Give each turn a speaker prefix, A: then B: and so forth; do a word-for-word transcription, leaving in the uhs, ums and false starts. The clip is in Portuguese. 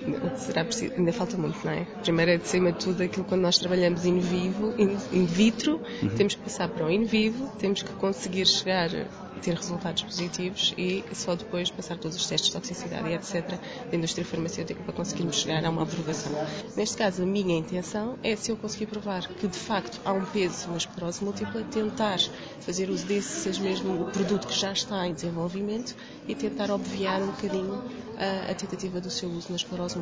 A: será preciso, ainda falta muito, não é? Primeiro é, de cima de tudo, aquilo quando nós trabalhamos in vivo, in, in vitro, uhum. temos que passar para o in vivo, temos que conseguir chegar a ter resultados positivos e só depois passar todos os testes de toxicidade e etcétera da indústria farmacêutica para conseguirmos chegar a uma aprovação. Neste caso, a minha intenção é, se eu conseguir provar que de facto há um peso na esclerose múltipla, tentar fazer uso desse seja mesmo o produto que já está em desenvolvimento e tentar obviar um bocadinho a, a tentativa do seu uso na esclerose